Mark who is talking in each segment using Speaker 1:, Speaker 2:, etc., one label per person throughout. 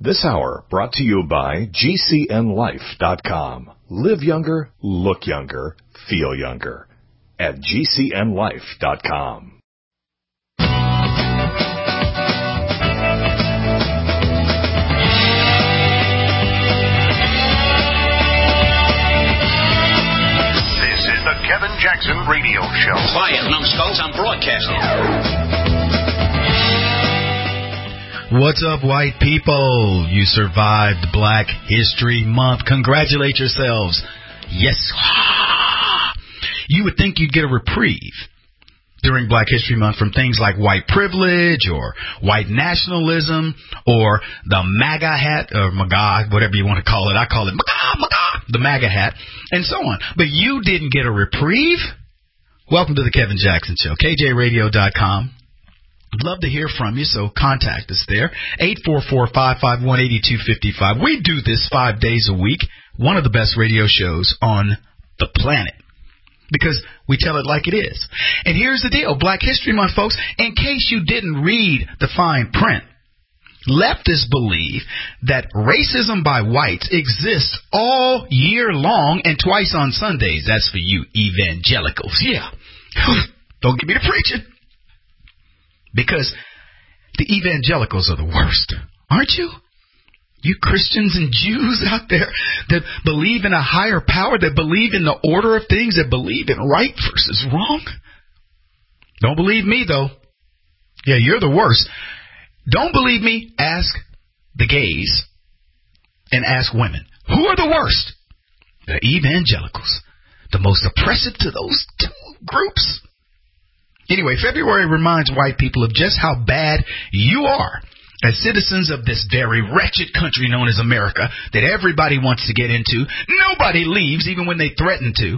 Speaker 1: This hour brought to you by GCNLife.com. Live younger, look younger, feel younger. At GCNLife.com.
Speaker 2: This is the Kevin Jackson Radio Show.
Speaker 3: Quiet, numbskulls, I'm broadcasting.
Speaker 4: What's up, white people? You survived Black History Month. Congratulate yourselves. Yes. You would think you'd get a reprieve during Black History Month from things like white privilege or white nationalism or the MAGA hat or MAGA, whatever you want to call it. I call it MAGA, the MAGA hat, and so on. But you didn't get a reprieve? Welcome to the Kevin Jackson Show, KJRadio.com. I'd love to hear from you, so contact us there. 844-551-8255. We do this 5 days a week, one of the best radio shows on the planet, because we tell it like it is. And here's the deal, Black History Month, folks, in case you didn't read the fine print, leftists believe that racism by whites exists all year long and twice on Sundays. That's for you evangelicals. Yeah. Don't get me to preaching. Because the evangelicals are the worst, aren't you? You Christians and Jews out there that believe in a higher power, that believe in the order of things, that believe in right versus wrong. Don't believe me, though. Yeah, you're the worst. Don't believe me? Ask the gays and ask women. Who are the worst? The evangelicals. The most oppressive to those two groups. Anyway, February reminds white people of just how bad you are as citizens of this very wretched country known as America that everybody wants to get into. Nobody leaves, even when they threaten to.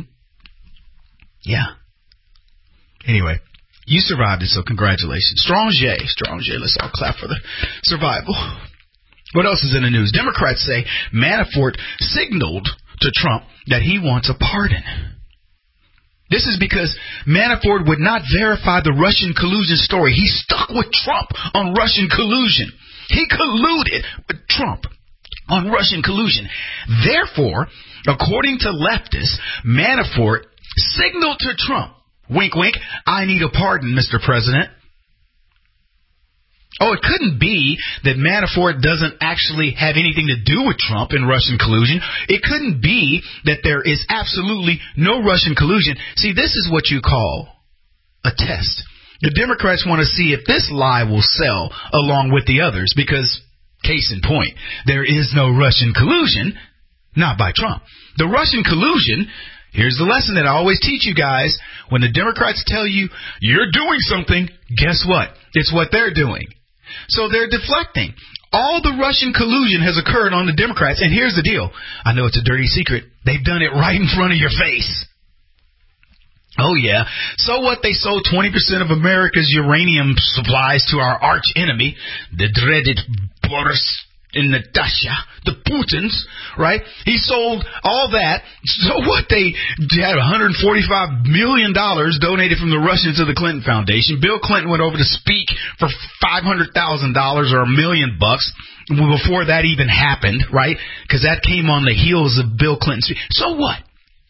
Speaker 4: Yeah. Anyway, you survived it, so congratulations. Strong J. Let's all clap for the survival. What else is in the news? Democrats say Manafort signaled to Trump that he wants a pardon. This is because Manafort would not verify the Russian collusion story. He stuck with Trump on Russian collusion. He colluded with Trump on Russian collusion. Therefore, according to leftists, Manafort signaled to Trump, wink, wink, I need a pardon, Mr. President. Oh, it couldn't be that Manafort doesn't actually have anything to do with Trump in Russian collusion. It couldn't be that there is absolutely no Russian collusion. See, this is what you call a test. The Democrats want to see if this lie will sell along with the others because, case in point, there is no Russian collusion, not by Trump. The Russian collusion, here's the lesson that I always teach you guys. When the Democrats tell you you're doing something, guess what? It's what they're doing. So they're deflecting. All the Russian collusion has occurred on the Democrats. And here's the deal. I know it's a dirty secret. They've done it right in front of your face. Oh, yeah. So what? They sold 20% of America's uranium supplies to our arch enemy, the dreaded Boris and Natasha, the Putins, right? He sold all that. So what? They had $145 million donated from the Russians to the Clinton Foundation. Bill Clinton went over to speak for $500,000 or $1 million before that even happened, right? Because that came on the heels of Bill Clinton's speech. So what?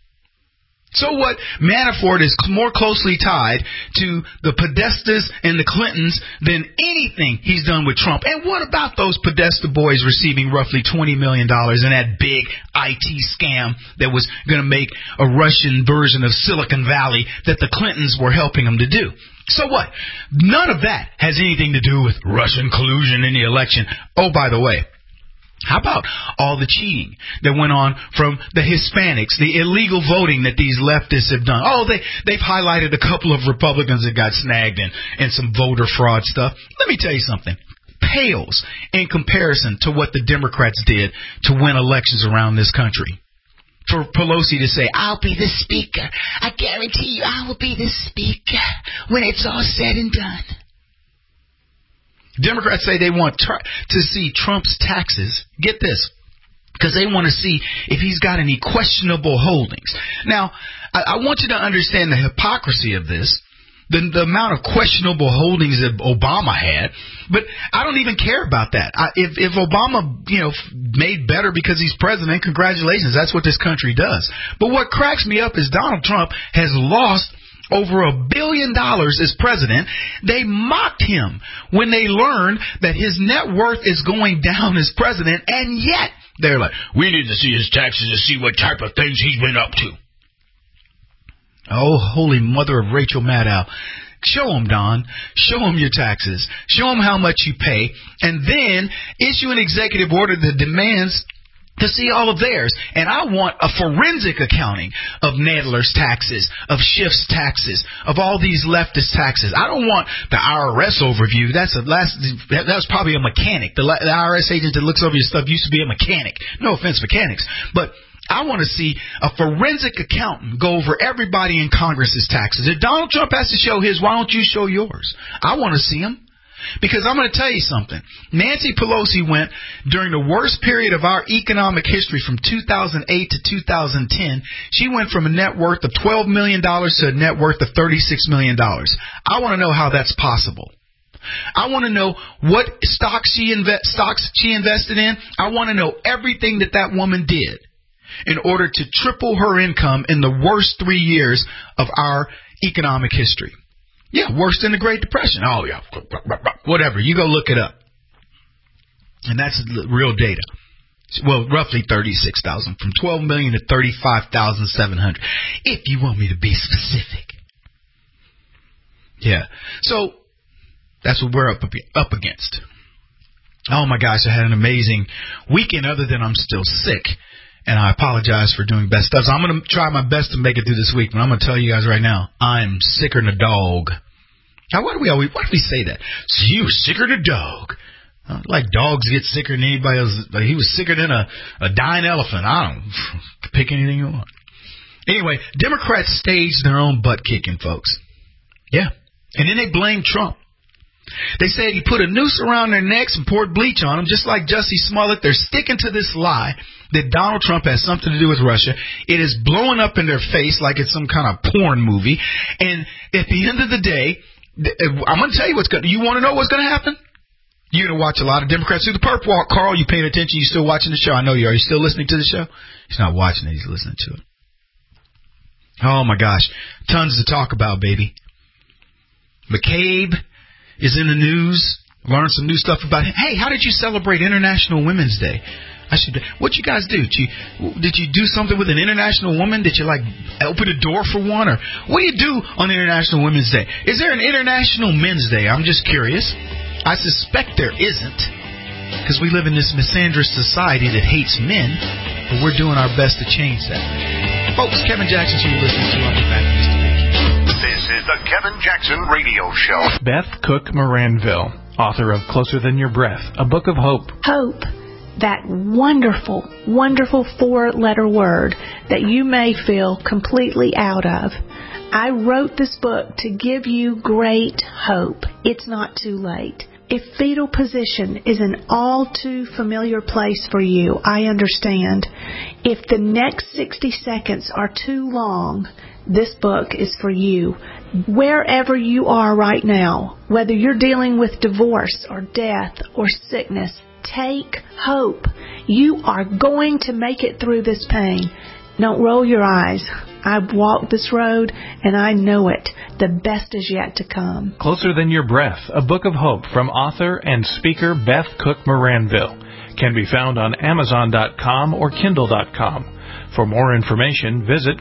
Speaker 4: So what? Manafort is more closely tied to the Podestas and the Clintons than anything he's done with Trump. And what about those Podesta boys receiving roughly $20 million in that big IT scam that was going to make a Russian version of Silicon Valley that the Clintons were helping them to do? So what? None of that has anything to do with Russian collusion in the election. Oh, by the way, how about all the cheating that went on from the Hispanics, the illegal voting that these leftists have done? Oh, they've highlighted a couple of Republicans that got snagged and some voter fraud stuff. Let me tell you something. Pales in comparison to what the Democrats did to win elections around this country. For Pelosi to say, I'll be the speaker. I guarantee you I will be the speaker when it's all said and done. Democrats say they want to see Trump's taxes, get this, because they want to see if he's got any questionable holdings. Now, I want you to understand the hypocrisy of this. the amount of questionable holdings that Obama had. But I don't even care about that. If Obama, made better because he's president, congratulations. That's what this country does. But what cracks me up is Donald Trump has lost over $1 billion as president. They mocked him when they learned that his net worth is going down as president, and yet they're like, we need to see his taxes to see what type of things he's been up to. Oh, holy mother of Rachel Maddow. Show them, Don. Show them your taxes. Show them how much you pay, and then issue an executive order that demands to see all of theirs. And I want a forensic accounting of Nadler's taxes, of Schiff's taxes, of all these leftist taxes. I don't want the IRS overview. That was probably a mechanic. The IRS agent that looks over your stuff used to be a mechanic. No offense, mechanics. But I want to see a forensic accountant go over everybody in Congress's taxes. If Donald Trump has to show his, why don't you show yours? I want to see them. Because I'm going to tell you something. Nancy Pelosi went during the worst period of our economic history from 2008 to 2010. She went from a net worth of $12 million to a net worth of $36 million. I want to know how that's possible. I want to know what stocks she invested in. I want to know everything that woman did in order to triple her income in the worst 3 years of our economic history. Yeah, worse than the Great Depression. Oh, yeah. Whatever. You go look it up. And that's real data. Well, roughly 36,000. From 12 million to 35,700. If you want me to be specific. Yeah. So, that's what we're up against. Oh, my gosh. I had an amazing weekend other than I'm still sick. And I apologize for doing best stuff. So I'm going to try my best to make it through this week. But I'm going to tell you guys right now, I'm sicker than a dog. Now, why do we say that? So you were sicker than a dog. Like dogs get sicker than anybody else. Like he was sicker than a dying elephant. I don't pick anything you want. Anyway, Democrats staged their own butt kicking, folks. Yeah. And then they blamed Trump. They said he put a noose around their necks and poured bleach on them, just like Jussie Smollett. They're sticking to this lie that Donald Trump has something to do with Russia. It is blowing up in their face like it's some kind of porn movie. And at the end of the day, I'm going to tell you what's going to... You want to know what's going to happen? You're going to watch a lot of Democrats through the perp walk. Carl, you paying attention? You still watching the show? I know you are. You still listening to the show? He's not watching it. He's listening to it. Oh, my gosh. Tons to talk about, baby. McCabe is in the news. Learned some new stuff about him. Hey, how did you celebrate International Women's Day? What'd you guys do? Did you do something with an international woman? Did you open a door for one? Or what do you do on International Women's Day? Is there an International Men's Day? I'm just curious. I suspect there isn't, because we live in this misandrous society that hates men, but we're doing our best to change that. Folks, Kevin Jackson, you're listening to. I'll be back in just a minute.
Speaker 2: This is the Kevin Jackson Radio Show.
Speaker 5: Beth Cook Moranville, author of Closer Than Your Breath, a book of hope.
Speaker 6: Hope, that wonderful, wonderful 4-letter word that you may feel completely out of. I wrote this book to give you great hope. It's not too late. If fetal position is an all too familiar place for you, I understand. If the next 60 seconds are too long, this book is for you. Wherever you are right now, whether you're dealing with divorce or death or sickness, take hope. You are going to make it through this pain. Don't roll your eyes. I've walked this road and I know it. The best is yet to come.
Speaker 5: Closer Than Your Breath, a book of hope from author and speaker Beth Cook Moranville. Can be found on Amazon.com or Kindle.com. For more information, visit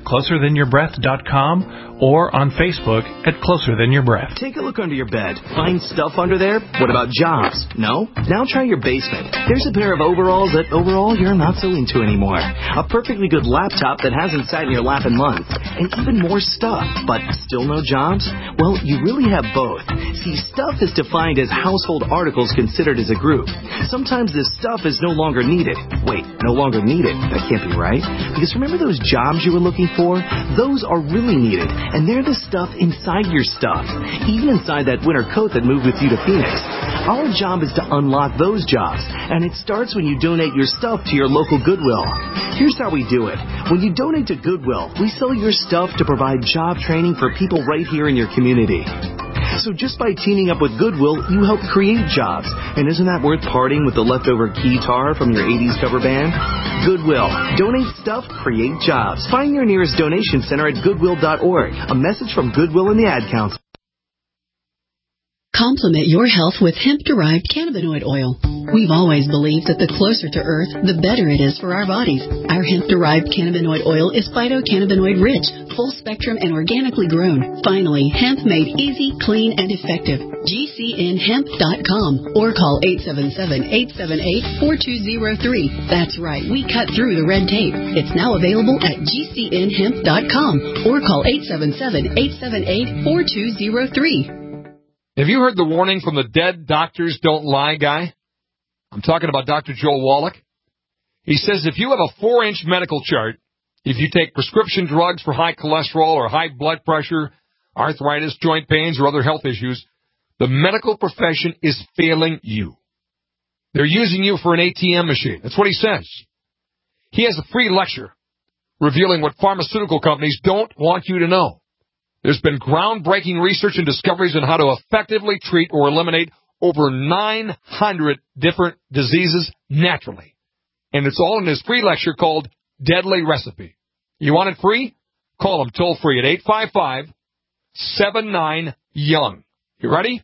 Speaker 5: CloserThanYourBreath.com or on Facebook at Closer Than Your Breath.
Speaker 7: Take a look under your bed. Find stuff under there? What about jobs? No? Now try your basement. There's a pair of overalls that overall you're not so into anymore. A perfectly good laptop that hasn't sat in your lap in months. And even more stuff. But still no jobs? Well, you really have both. See, stuff is defined as household articles considered as a group. Sometimes this stuff is no longer needed. Wait, no longer needed? That can't be right. Because remember those jobs you were looking for? Those are really needed, and they're the stuff inside your stuff, even inside that winter coat that moved with you to Phoenix. Our job is to unlock those jobs, and it starts when you donate your stuff to your local Goodwill. Here's how we do it. When you donate to Goodwill, we sell your stuff to provide job training for people right here in your community. So just by teaming up with Goodwill, you help create jobs. And isn't that worth parting with the leftover guitar from your 80s cover band? Goodwill. Donate stuff, create jobs. Find your nearest donation center at goodwill.org. A message from Goodwill and the Ad Council.
Speaker 8: Complement your health with hemp-derived cannabinoid oil. We've always believed that the closer to Earth, the better it is for our bodies. Our hemp-derived cannabinoid oil is phytocannabinoid-rich, full-spectrum, and organically grown. Finally, hemp made easy, clean, and effective. GCNhemp.com or call 877-878-4203. That's right, we cut through the red tape. It's now available at GCNhemp.com or call 877-878-4203.
Speaker 9: Have you heard the warning from the Dead Doctors Don't Lie guy? I'm talking about Dr. Joel Wallach. He says if you have a 4-inch medical chart, if you take prescription drugs for high cholesterol or high blood pressure, arthritis, joint pains, or other health issues, the medical profession is failing you. They're using you for an ATM machine. That's what he says. He has a free lecture revealing what pharmaceutical companies don't want you to know. There's been groundbreaking research and discoveries on how to effectively treat or eliminate over 900 different diseases naturally. And it's all in his free lecture called Deadly Recipe. You want it free? Call him toll free at 855-79-YOUNG. You ready?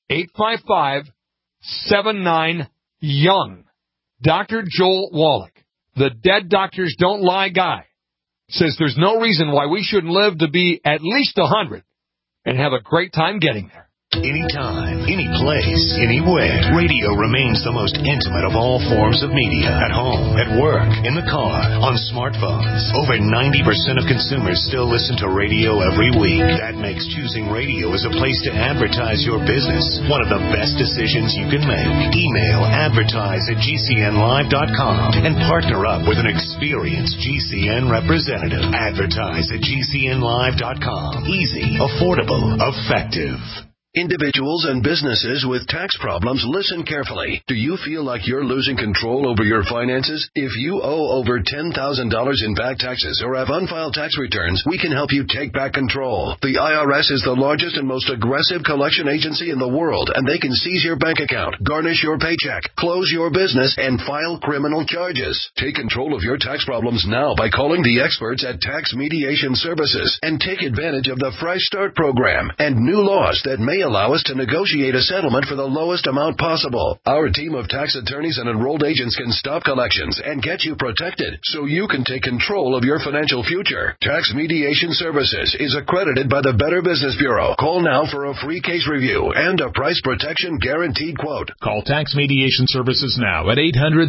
Speaker 9: 855-79-YOUNG. Dr. Joel Wallach, the Dead Doctors Don't Lie guy, says there's no reason why we shouldn't live to be at least 100 and have a great time getting there.
Speaker 1: Anytime, any place, anywhere. Radio remains the most intimate of all forms of media. At home, at work, in the car, on smartphones. Over 90% of consumers still listen to radio every week. That makes choosing radio as a place to advertise your business one of the best decisions you can make. Email advertise@gcnlive.com and partner up with an experienced GCN representative. Advertise@gcnlive.com. Easy, affordable, effective.
Speaker 10: Individuals and businesses with tax problems, listen carefully. Do you feel like you're losing control over your finances? If you owe over $10,000 in back taxes or have unfiled tax returns, we can help you take back control. The IRS is the largest and most aggressive collection agency in the world, and they can seize your bank account, garnish your paycheck, close your business, and file criminal charges. Take control of your tax problems now by calling the experts at Tax Mediation Services and take advantage of the Fresh Start program and new laws that may allow us to negotiate a settlement for the lowest amount possible. Our team of tax attorneys and enrolled agents can stop collections and get you protected so you can take control of your financial future. Tax Mediation Services is accredited by the Better Business Bureau. Call now for a free case review and a price protection guaranteed quote.
Speaker 11: Call Tax Mediation Services now at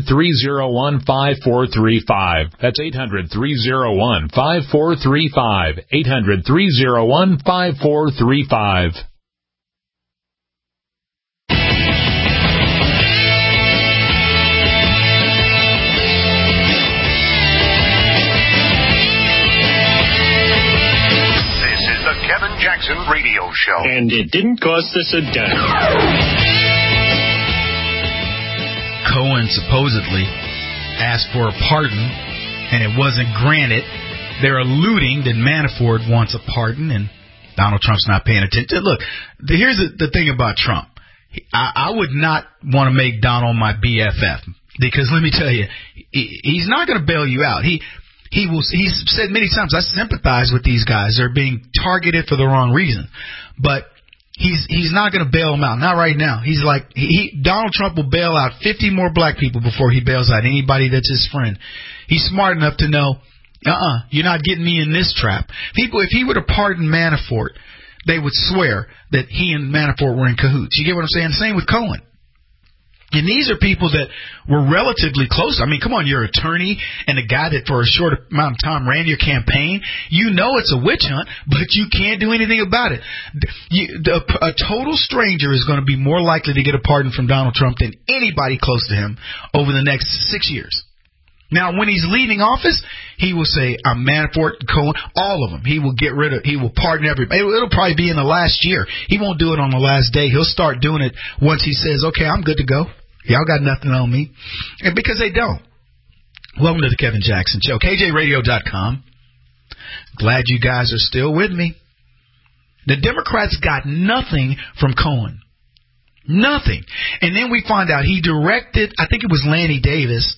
Speaker 11: 800-301-5435. That's 800-301-5435. 800-301-5435.
Speaker 2: Kevin Jackson Radio Show.
Speaker 12: And it didn't cost us a dime.
Speaker 4: Cohen supposedly asked for a pardon, and it wasn't granted. They're alluding that Manafort wants a pardon, and Donald Trump's not paying attention. Look, here's the thing about Trump. I would not want to make Donald my BFF, because let me tell you, he's not going to bail you out. He's said many times, I sympathize with these guys. They're being targeted for the wrong reason. But he's not going to bail them out. Not right now. He's like, Donald Trump will bail out 50 more black people before he bails out anybody that's his friend. He's smart enough to know, you're not getting me in this trap. People, if he were to pardon Manafort, they would swear that he and Manafort were in cahoots. You get what I'm saying? Same with Cohen. And these are people that were relatively close. I mean, come on, you're an attorney and a guy that for a short amount of time ran your campaign. You know it's a witch hunt, but you can't do anything about it. A total stranger is going to be more likely to get a pardon from Donald Trump than anybody close to him over the next 6 years. Now, when he's leaving office, he will say, Manafort, Cohen, all of them. He will he will pardon everybody. It'll probably be in the last year. He won't do it on the last day. He'll start doing it once he says, okay, I'm good to go. Y'all got nothing on me. And because they don't. Welcome to the Kevin Jackson Show. KJRadio.com. Glad you guys are still with me. The Democrats got nothing from Cohen. Nothing. And then we find out he directed, I think it was Lanny Davis,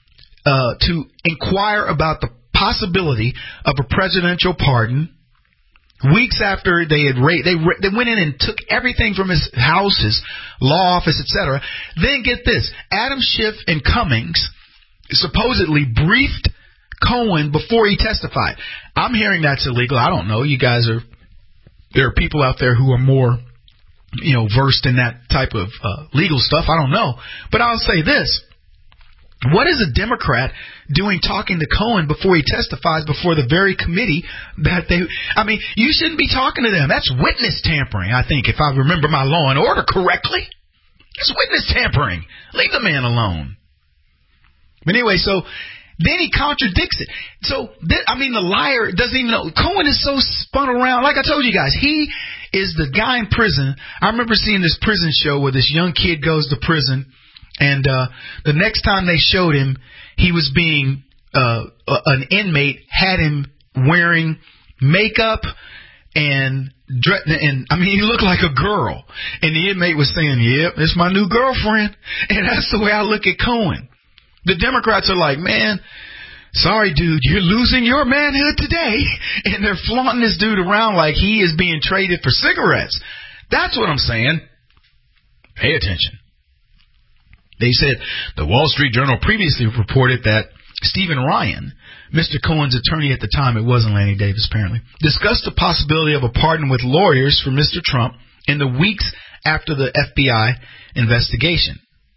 Speaker 4: to inquire about the possibility of a presidential pardon. Weeks after they had they went in and took everything from his house, his law office, etc. Then get this, Adam Schiff and Cummings supposedly briefed Cohen before he testified. I'm hearing that's illegal. I don't know. There are people out there who are more, versed in that type of legal stuff. I don't know. But I'll say this. What is a Democrat doing talking to Cohen before he testifies before the very committee that you shouldn't be talking to them. That's witness tampering, I think, if I remember my law and order correctly. It's witness tampering. Leave the man alone. But anyway, so then he contradicts it. So, the liar doesn't even know. Cohen is so spun around. Like I told you guys, he is the guy in prison. I remember seeing this prison show where this young kid goes to prison, and the next time they showed him, he was being an inmate, had him wearing makeup and he looked like a girl. And the inmate was saying, yep, it's my new girlfriend. And that's the way I look at Cohen. The Democrats are like, man, sorry, dude, you're losing your manhood today. And they're flaunting this dude around like he is being traded for cigarettes. That's what I'm saying. Pay attention. They said the Wall Street Journal previously reported that Stephen Ryan, Mr. Cohen's attorney at the time, it wasn't Lanny Davis apparently, discussed the possibility of a pardon with lawyers for Mr. Trump in the weeks after the FBI investigation.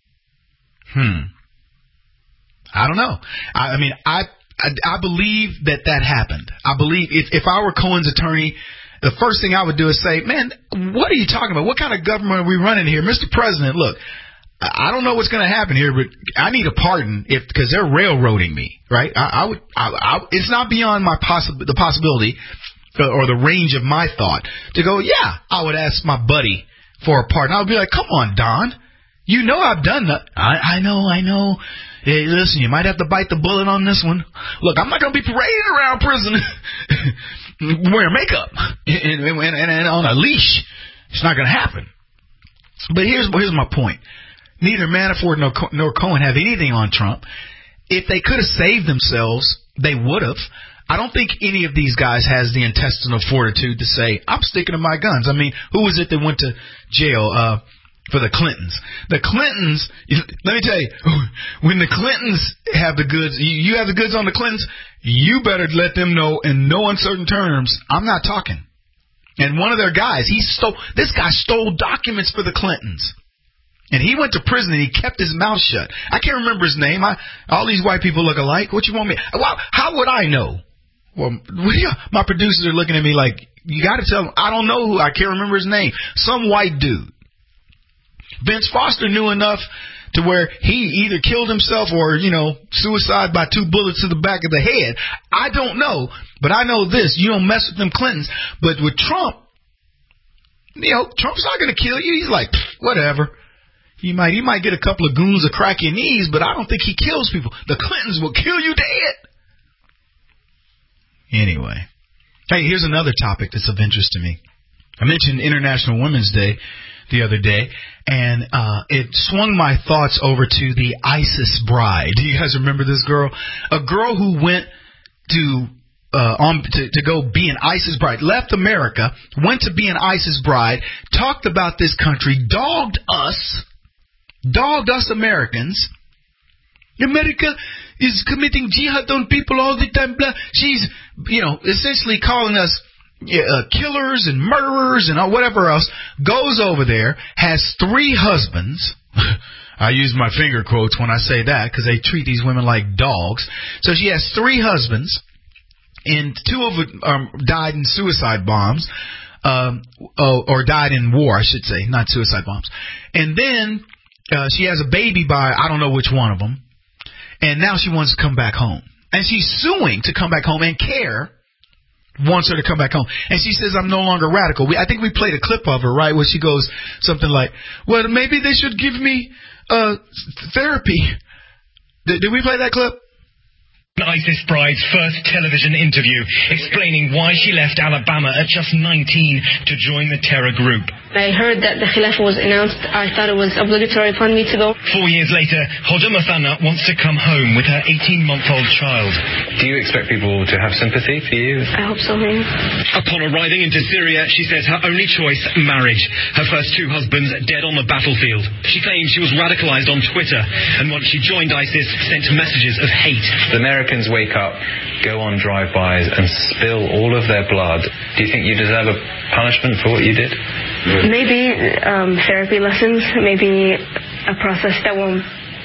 Speaker 4: I don't know. I believe that happened. I believe if I were Cohen's attorney, the first thing I would do is say, man, what are you talking about? What kind of government are we running here? Mr. President, look, I don't know what's going to happen here, but I need a pardon because they're railroading me, right? It's not beyond the possibility or the range of my thought to go, yeah, I would ask my buddy for a pardon. I would be like, come on, Don. You know I've done that. I know. Hey, listen, you might have to bite the bullet on this one. Look, I'm not going to be paraded around prison wearing makeup and on a leash. It's not going to happen. But here's my point. Neither Manafort nor Cohen have anything on Trump. If they could have saved themselves, they would have. I don't think any of these guys has the intestinal fortitude to say, I'm sticking to my guns. Who was it that went to jail for the Clintons? The Clintons, let me tell you, when the Clintons have the goods, you have the goods on the Clintons, you better let them know in no uncertain terms, I'm not talking. And one of their guys, this guy stole documents for the Clintons. And he went to prison and he kept his mouth shut. I can't remember his name. All these white people look alike. What you want me? How would I know? Well, my producers are looking at me like, you got to tell them, I don't know who. I can't remember his name. Some white dude. Vince Foster knew enough to where he either killed himself or, suicide by 2 bullets to the back of the head. I don't know, but I know this. You don't mess with them Clintons. But with Trump, Trump's not going to kill you. He's like, whatever. He might get a couple of goons to crack your knees, but I don't think he kills people. The Clintons will kill you dead. Anyway. Hey, here's another topic that's of interest to me. I mentioned International Women's Day the other day, and it swung my thoughts over to the ISIS bride. Do you guys remember this girl? A girl who went to go be an ISIS bride, left America, went to be an ISIS bride, talked about this country, dogged us Americans. America is committing jihad on people all the time. Blah. She's, essentially calling us killers and murderers and whatever else. Goes over there, has 3 husbands. I use my finger quotes when I say that because they treat these women like dogs. So she has 3 husbands, and 2 of them died in suicide bombs, or died in war, I should say, not suicide bombs. And then she has a baby by I don't know which one of them, and now she wants to come back home. And she's suing to come back home, and CARE wants her to come back home. And she says, I'm no longer radical. I think we played a clip of her, right, where she goes something like, well, maybe they should give me therapy. Did we play that clip?
Speaker 13: ISIS bride's first television interview explaining why she left Alabama at just 19 to join the terror group.
Speaker 14: I heard that the Khilafah was announced. I thought it was obligatory upon me to go.
Speaker 13: 4 years later, Hoda Mathana wants to come home with her 18-month-old child.
Speaker 15: Do you expect people to have sympathy for you?
Speaker 14: I hope so, yeah.
Speaker 13: Upon arriving into Syria, she says her only choice, marriage. Her first two husbands dead on the battlefield. She claims she was radicalized on Twitter, and once she joined ISIS, sent messages of hate.
Speaker 15: The Americans wake up, go on drive-bys, and spill all of their blood. Do you think you deserve a punishment for what you did?
Speaker 14: Maybe therapy lessons, maybe a process that will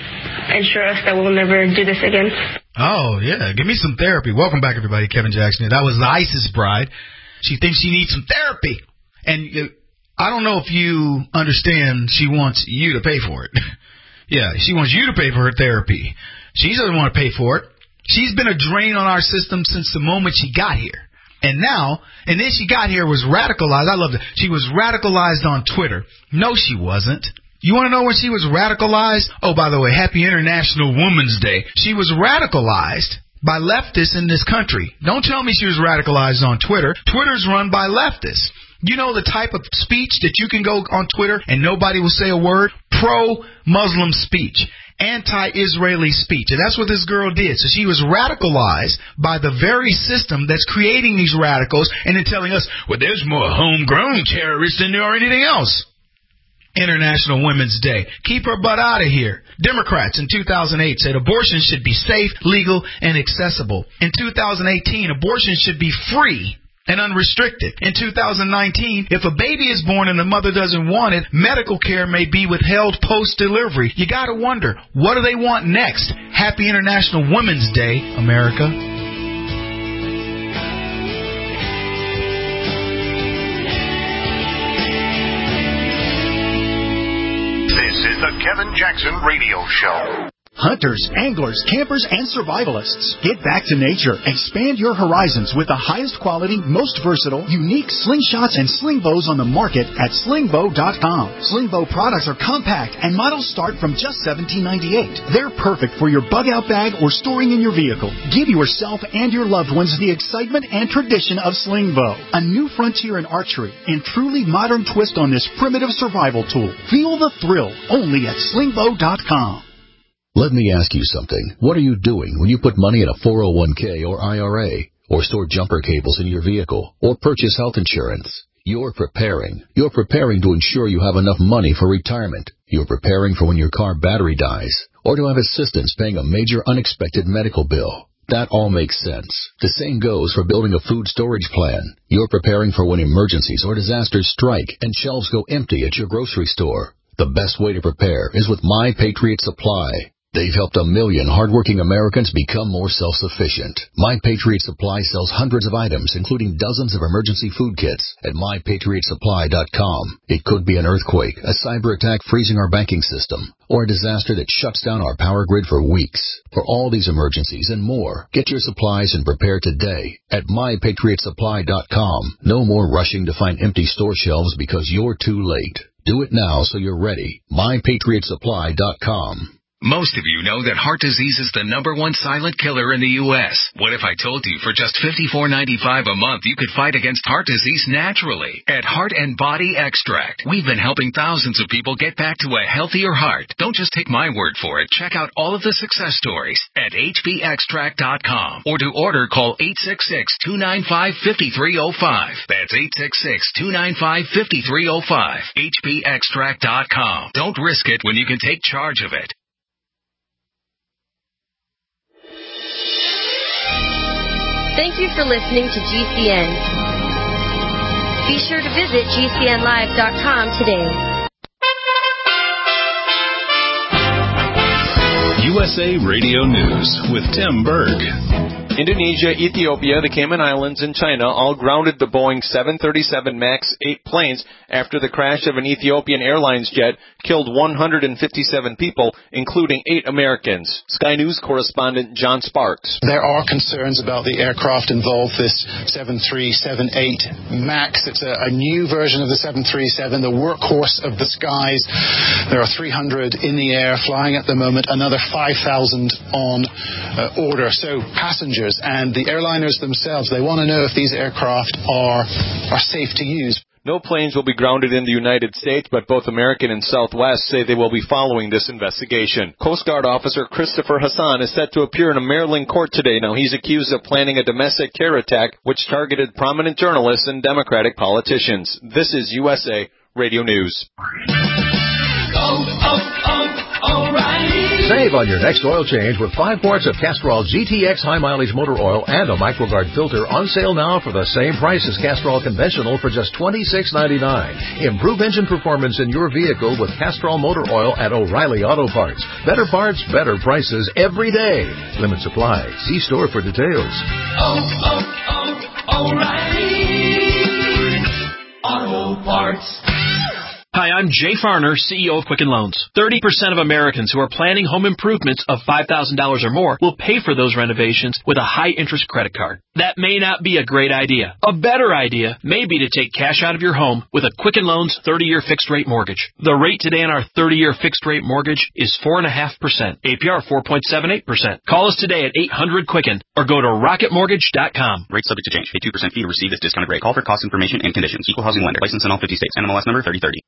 Speaker 14: ensure us that we'll never do this again.
Speaker 4: Oh, yeah. Give me some therapy. Welcome back, everybody. Kevin Jackson here. That was the ISIS bride. She thinks she needs some therapy. And I don't know if you understand, she wants you to pay for it. Yeah, she wants you to pay for her therapy. She doesn't want to pay for it. She's been a drain on our system since the moment she got here. And then she got here, was radicalized. I loved it. She was radicalized on Twitter. No, she wasn't. You want to know when she was radicalized? Oh, by the way, happy International Women's Day. She was radicalized by leftists in this country. Don't tell me she was radicalized on Twitter. Twitter's run by leftists. You know the type of speech that you can go on Twitter and nobody will say a word? Pro-Muslim speech. Anti-Israeli speech. And that's what this girl did. So she was radicalized by the very system that's creating these radicals and then telling us, well, there's more homegrown terrorists than there are anything else. International Women's Day. Keep her butt out of here. Democrats in 2008 said abortion should be safe, legal, and accessible. In 2018, abortion should be free and unrestricted. In 2019, if a baby is born and the mother doesn't want it, medical care may be withheld post-delivery. You gotta wonder, what do they want next? Happy International Women's Day, America.
Speaker 2: This is the Kevin Jackson Radio Show.
Speaker 16: Hunters, anglers, campers, and survivalists. Get back to nature. Expand your horizons with the highest quality, most versatile, unique slingshots and sling bows on the market at slingbow.com. Slingbow products are compact and models start from just $17.98. They're perfect for your bug-out bag or storing in your vehicle. Give yourself and your loved ones the excitement and tradition of Slingbow, a new frontier in archery and truly modern twist on this primitive survival tool. Feel the thrill only at slingbow.com.
Speaker 17: Let me ask you something. What are you doing when you put money in a 401k or IRA, or store jumper cables in your vehicle, or purchase health insurance? You're preparing. You're preparing to ensure you have enough money for retirement. You're preparing for when your car battery dies, or to have assistance paying a major unexpected medical bill. That all makes sense. The same goes for building a food storage plan. You're preparing for when emergencies or disasters strike and shelves go empty at your grocery store. The best way to prepare is with My Patriot Supply. They've helped 1 million hardworking Americans become more self-sufficient. My Patriot Supply sells hundreds of items, including dozens of emergency food kits at MyPatriotSupply.com. It could be an earthquake, a cyber attack freezing our banking system, or a disaster that shuts down our power grid for weeks. For all these emergencies and more, get your supplies and prepare today at MyPatriotSupply.com. No more rushing to find empty store shelves because you're too late. Do it now so you're ready. MyPatriotSupply.com.
Speaker 18: Most of you know that heart disease is the #1 silent killer in the U.S. What if I told you for just $54.95 a month you could fight against heart disease naturally? At Heart and Body Extract, we've been helping thousands of people get back to a healthier heart. Don't just take my word for it. Check out all of the success stories at hbextract.com. Or to order, call 866-295-5305. That's 866-295-5305. hbextract.com. Don't risk it when you can take charge of it.
Speaker 19: Thank you for listening to GCN. Be sure to visit GCNlive.com today.
Speaker 11: USA Radio News with Tim Berg.
Speaker 20: Indonesia, Ethiopia, the Cayman Islands, and China all grounded the Boeing 737 MAX 8 planes after the crash of an Ethiopian Airlines jet killed 157 people, including 8 Americans. Sky News correspondent John Sparks.
Speaker 21: There are concerns about the aircraft involved, this 737-8 MAX. It's a new version of the 737, the workhorse of the skies. There are 300 in the air flying at the moment, another 5,000 on order. So passengers and the airliners themselves, they want to know if these aircraft are safe to use.
Speaker 20: No planes will be grounded in the United States, but both American and Southwest say they will be following this investigation. Coast Guard officer Christopher Hassan is set to appear in a Maryland court today. Now, he's accused of planning a domestic terror attack which targeted prominent journalists and Democratic politicians. This is USA Radio News.
Speaker 22: O'Reilly. Save on your next oil change with 5 quarts of Castrol GTX high mileage motor oil and a MicroGuard filter on sale now for the same price as Castrol Conventional for just $26.99. Improve engine performance in your vehicle with Castrol motor oil at O'Reilly Auto Parts. Better parts, better prices every day. Limit supply. See store for details.
Speaker 23: O'Reilly Auto Parts. Hi, I'm Jay Farner, CEO of Quicken Loans. 30% of Americans who are planning home improvements of $5,000 or more will pay for those renovations with a high-interest credit card. That may not be a great idea. A better idea may be to take cash out of your home with a Quicken Loans 30-year fixed-rate mortgage. The rate today on our 30-year fixed-rate mortgage is 4.5%, APR 4.78%. Call us today at 800-QUICKEN or go to rocketmortgage.com.
Speaker 24: Rate subject to change. Pay 2% fee to receive this discounted rate. Call for cost information and conditions. Equal housing lender. License in all 50 states. NMLS number 3030.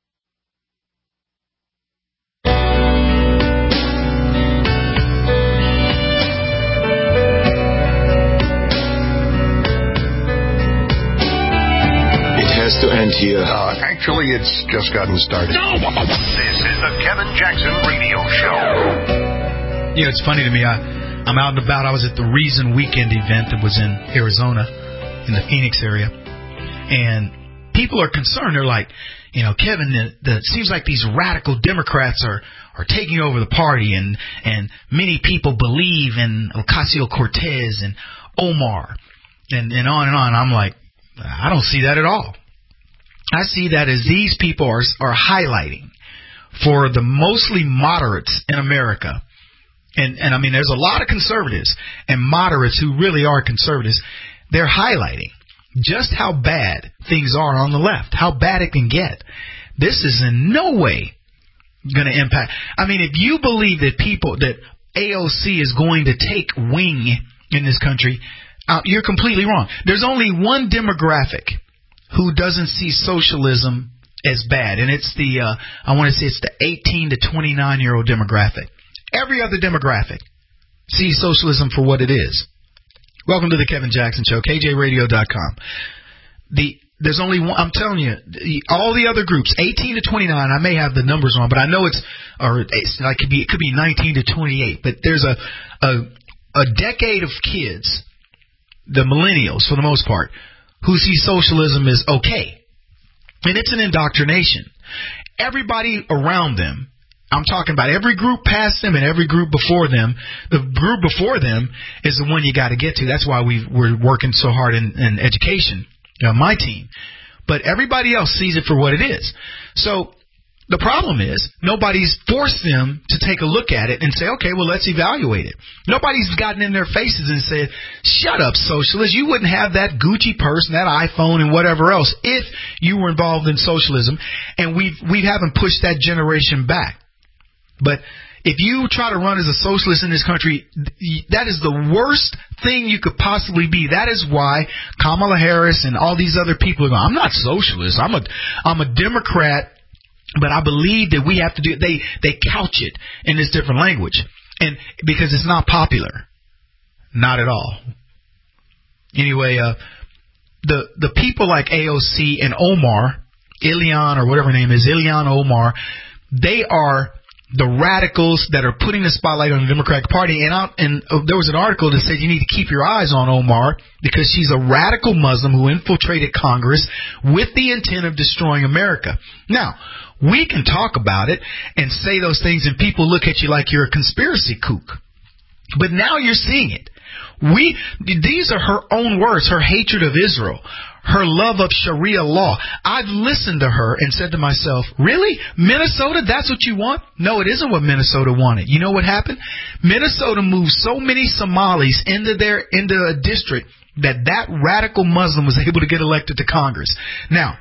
Speaker 10: To end here.
Speaker 2: Actually, it's just gotten started. No! This is the Kevin Jackson Radio Show.
Speaker 4: You know, it's funny to me. I'm out and about. I was at the Reason Weekend event that was in Arizona, in the Phoenix area, and people are concerned. They're like, you know, Kevin, it seems like these radical Democrats are taking over the party, and many people believe in Ocasio-Cortez and Omar, and on and on. I'm like, I don't see that at all. I see that as these people are highlighting for the mostly moderates in America. And I mean, there's a lot of conservatives and moderates who really are conservatives. They're highlighting just how bad things are on the left, how bad it can get. This is in no way going to impact. I mean, if you believe that AOC is going to take wing in this country, you're completely wrong. There's only one demographic who doesn't see socialism as bad, and it's the 18 to 29-year-old demographic. Every other demographic sees socialism for what it is. Welcome to the Kevin Jackson Show, KJRadio.com. There's only one. I'm telling you, all the other groups, 18 to 29. I may have the numbers wrong, but I know it could be 19 to 28. But there's a decade of kids, the millennials for the most part, who see socialism as okay. And it's an indoctrination. Everybody around them, I'm talking about every group past them and every group before them. The group before them is the one you got to get to. That's why we're working so hard in education, my team. But everybody else sees it for what it is. So the problem is nobody's forced them to take a look at it and say, okay, well, let's evaluate it. Nobody's gotten in their faces and said, shut up, socialist. You wouldn't have that Gucci purse and that iPhone and whatever else if you were involved in socialism. And we haven't pushed that generation back. But if you try to run as a socialist in this country, that is the worst thing you could possibly be. That is why Kamala Harris and all these other people are going, I'm not socialist. I'm a Democrat. But I believe that we have to do it. They couch it in this different language, and because it's not popular, not at all. Anyway, the people like AOC and Omar, Ilhan or whatever her name is, Ilhan Omar, they are the radicals that are putting the spotlight on the Democratic Party. And there was an article that said you need to keep your eyes on Omar because she's a radical Muslim who infiltrated Congress with the intent of destroying America. Now, we can talk about it and say those things and people look at you like you're a conspiracy kook. But now you're seeing it. These are her own words, her hatred of Israel, her love of Sharia law. I've listened to her and said to myself, really? Minnesota, that's what you want? No, it isn't what Minnesota wanted. You know what happened? Minnesota moved so many Somalis into a district that radical Muslim was able to get elected to Congress. Now,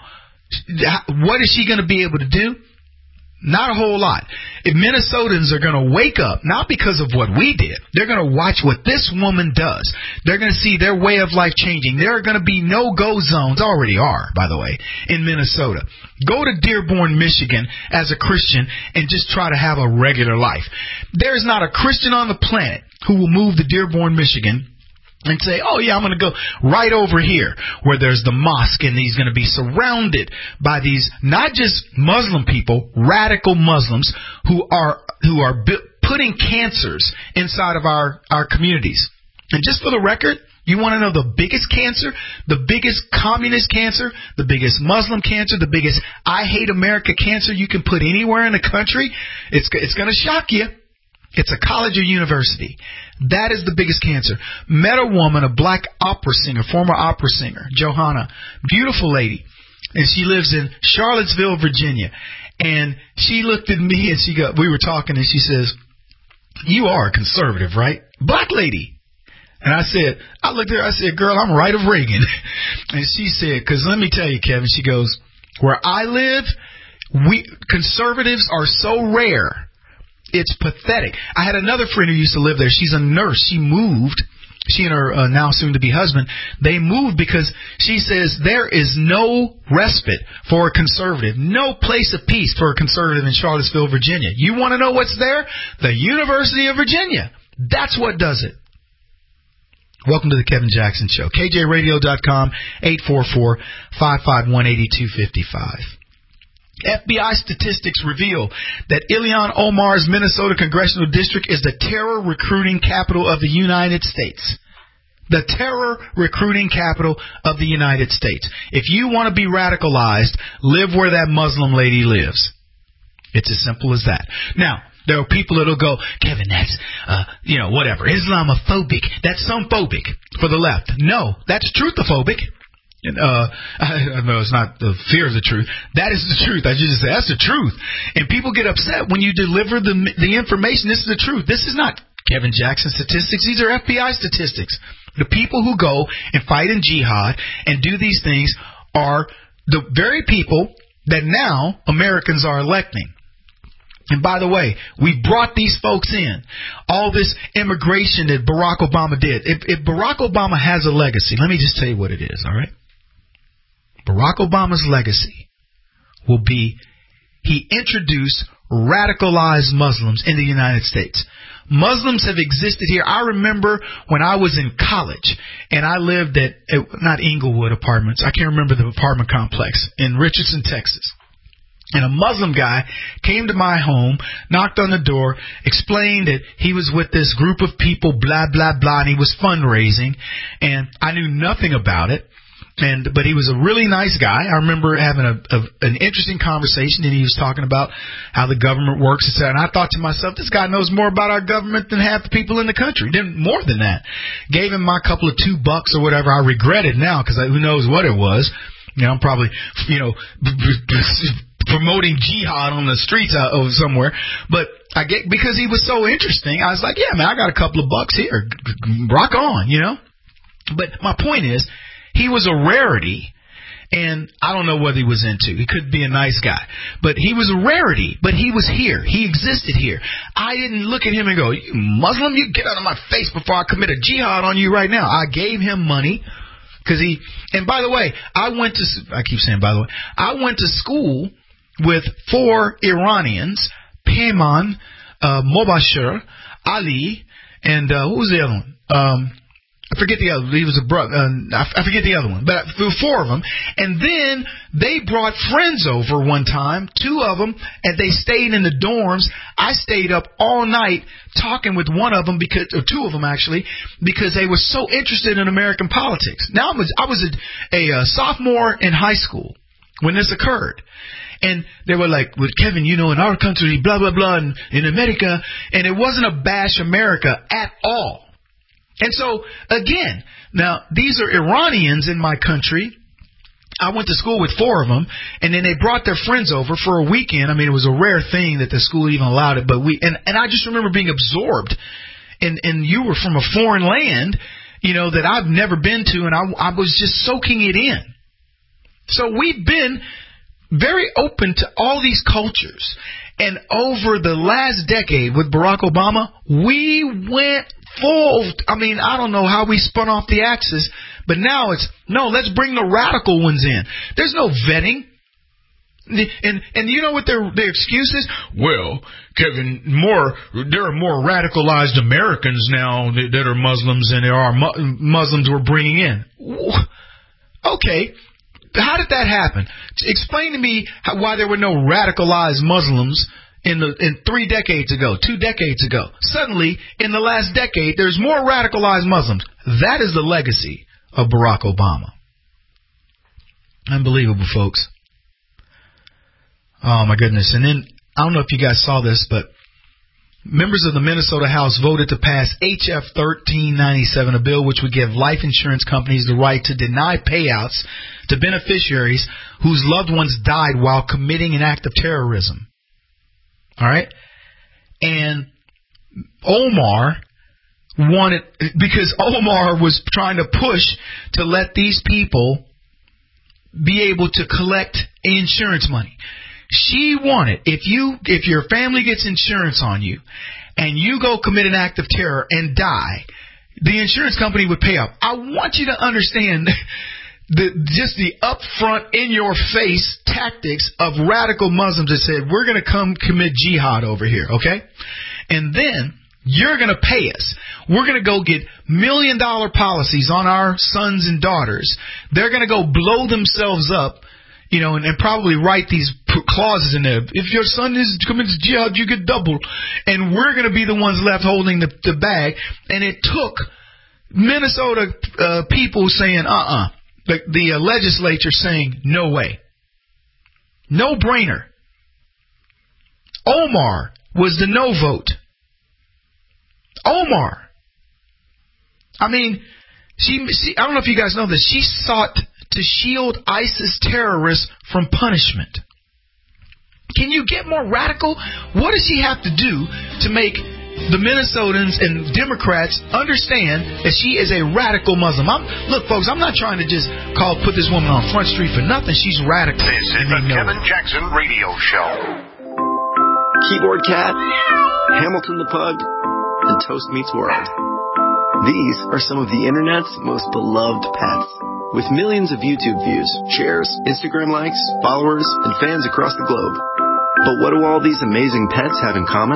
Speaker 4: what is she going to be able to do? Not a whole lot. If Minnesotans are going to wake up, not because of what we did, they're going to watch what this woman does. They're going to see their way of life changing. There are going to be no-go zones, already are, by the way, in Minnesota. Go to Dearborn, Michigan as a Christian and just try to have a regular life. There's not a Christian on the planet who will move to Dearborn, Michigan and say, oh, yeah, I'm going to go right over here where there's the mosque, and he's going to be surrounded by these not just Muslim people, radical Muslims who are putting cancers inside of our communities. And just for the record, you want to know the biggest cancer, the biggest communist cancer, the biggest Muslim cancer, the biggest I hate America cancer you can put anywhere in the country? It's going to shock you. It's a college or university. That is the biggest cancer. Met a woman, a black opera singer, former opera singer, Johanna, beautiful lady, and she lives in Charlottesville, Virginia. And she looked at me and we were talking, and she says, "You are a conservative, right?" Black lady. And I looked at her, I said, "Girl, I'm right of Reagan." And she said, "Because let me tell you, Kevin," she goes, "where I live, conservatives are so rare. It's pathetic." I had another friend who used to live there. She's a nurse. She moved. She and her now soon-to-be husband, they moved because she says there is no respite for a conservative, no place of peace for a conservative in Charlottesville, Virginia. You want to know what's there? The University of Virginia. That's what does it. Welcome to the Kevin Jackson Show. KJRadio.com, 844-551-8255. FBI statistics reveal that Ilhan Omar's Minnesota Congressional District is the terror recruiting capital of the United States. The terror recruiting capital of the United States. If you want to be radicalized, live where that Muslim lady lives. It's as simple as that. Now, there are people that will go, "Kevin, that's, whatever, Islamophobic. That's phobic for the left." No, that's truthophobic. No, it's not the fear of the truth. That is the truth. I just say that's the truth. And people get upset when you deliver the information. This is the truth. This is not Kevin Jackson statistics. These are FBI statistics. The people who go and fight in jihad and do these things are the very people that now Americans are electing. And by the way, we brought these folks in. All this immigration that Barack Obama did. If Barack Obama has a legacy, let me just tell you what it is, all right? Barack Obama's legacy will be he introduced radicalized Muslims in the United States. Muslims have existed here. I remember when I was in college and I lived at, not Inglewood Apartments, I can't remember the apartment complex, in Richardson, Texas. And a Muslim guy came to my home, knocked on the door, explained that he was with this group of people, blah, blah, blah, and he was fundraising. And I knew nothing about it. But he was a really nice guy. I remember having an interesting conversation, and he was talking about how the government works, etc. And I thought to myself, this guy knows more about our government than half the people in the country. More than that. Gave him my couple of $2 or whatever. I regret it now because who knows what it was. I'm probably, promoting jihad on the streets of somewhere. But because he was so interesting, I was like, yeah, man, I got a couple of bucks here. Rock on, But my point is, he was a rarity, and I don't know what he was into. He could be a nice guy. But he was a rarity, but he was here. He existed here. I didn't look at him and go, "You Muslim, you get out of my face before I commit a jihad on you right now." I gave him money because and by the way, I went to school with 4 Iranians, Peyman, Mobashir, Ali, and who was the other one? I forget the other. He was a brother. I forget the other one. But there were 4 of them. And then they brought friends over one time, 2 of them, and they stayed in the dorms. I stayed up all night talking with one of them, or 2 of them actually, because they were so interested in American politics. Now I was a sophomore in high school when this occurred. And they were like, "Well, Kevin, in our country, blah, blah, blah, and in America." And it wasn't a bash America at all. And so, again, now, these are Iranians in my country. I went to school with 4 of them, and then they brought their friends over for a weekend. I mean, it was a rare thing that the school even allowed it, but and I just remember being absorbed. And you were from a foreign land, that I've never been to, and I was just soaking it in. So we've been very open to all these cultures. And over the last decade with Barack Obama, we went full. I mean, I don't know how we spun off the axis, but now it's, no, let's bring the radical ones in. There's no vetting. And you know what their excuse is? Well, Kevin, there are more radicalized Americans now that are Muslims than there are Muslims we're bringing in. Okay. How did that happen? Explain to me why there were no radicalized Muslims in 3 decades ago, 2 decades ago. Suddenly, in the last decade, there's more radicalized Muslims. That is the legacy of Barack Obama. Unbelievable, folks. Oh, my goodness. And then, I don't know if you guys saw this, but members of the Minnesota House voted to pass H.F. 1397, a bill which would give life insurance companies the right to deny payouts to beneficiaries whose loved ones died while committing an act of terrorism. All right? And Omar wanted, because Omar was trying to push to let these people be able to collect insurance money. She wanted, if your family gets insurance on you and you go commit an act of terror and die, the insurance company would pay up. I want you to understand just the upfront, in-your-face tactics of radical Muslims that said, we're going to come commit jihad over here, okay? And then you're going to pay us. We're going to go get $1 million policies on our sons and daughters. They're going to go blow themselves up, and probably write these clauses in there. If your son commits jihad, you get double. And we're going to be the ones left holding the bag. And it took Minnesota people saying, the legislature saying, no way. No brainer. Omar was the no vote. Omar. I mean, I don't know if you guys know this. She sought to shield ISIS terrorists from punishment. Can you get more radical? What does she have to do to make the Minnesotans and Democrats understand that she is a radical Muslim? Look, folks, I'm not trying to just put this woman on Front Street for nothing. She's radical.
Speaker 2: This is the Kevin Jackson Radio Show.
Speaker 3: Keyboard Cat, Hamilton the Pug, and Toast Meets World. These are some of the internet's most beloved pets. With millions of YouTube views, shares, Instagram likes, followers, and fans across the globe. But what do all these amazing pets have in common?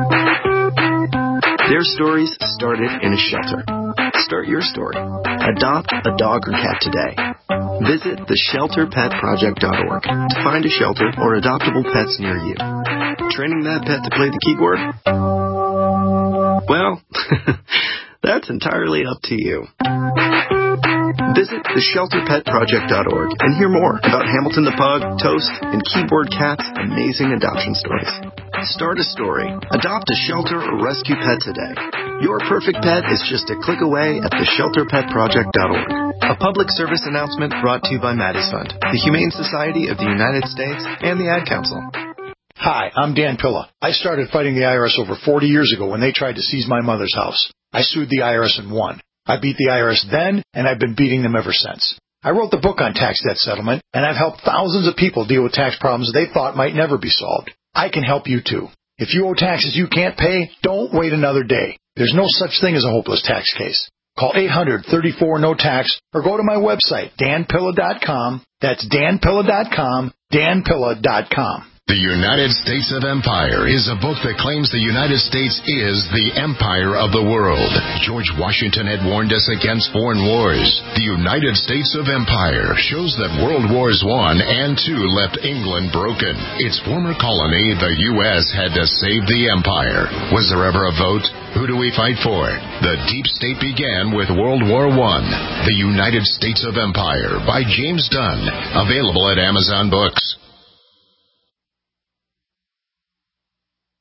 Speaker 3: Their stories started in a shelter. Start your story. Adopt a dog or cat today. Visit theshelterpetproject.org to find a shelter or adoptable pets near you. Training that pet to play the keyboard? Well, that's entirely up to you. Visit theshelterpetproject.org and hear more about Hamilton the Pug, Toast, and Keyboard Cat's amazing adoption stories. Start a story, adopt a shelter or rescue pet today. Your perfect pet is just a click away at theshelterpetproject.org. A public service announcement brought to you by Maddie's Fund, the Humane Society of the United States, and the Ad Council.
Speaker 21: Hi, I'm Dan Pilla. I started fighting the IRS over 40 years ago when they tried to seize my mother's house. I sued the IRS and won. I beat the IRS then, and I've been beating them ever since. I wrote the book on tax debt settlement, and I've helped thousands of people deal with tax problems they thought might never be solved. I can help you too. If you owe taxes you can't pay, don't wait another day. There's no such thing as a hopeless tax case. Call 800-34-NO-TAX or go to my website, danpilla.com. That's danpilla.com, danpilla.com.
Speaker 1: The United States of Empire is a book that claims the United States is the empire of the world. George Washington had warned us against foreign wars. The United States of Empire shows that World Wars I and II left England broken. Its former colony, the U.S., had to save the empire. Was there ever a vote? Who do we fight for? The deep state began with World War I. The United States of Empire by James Dunn. Available at Amazon Books.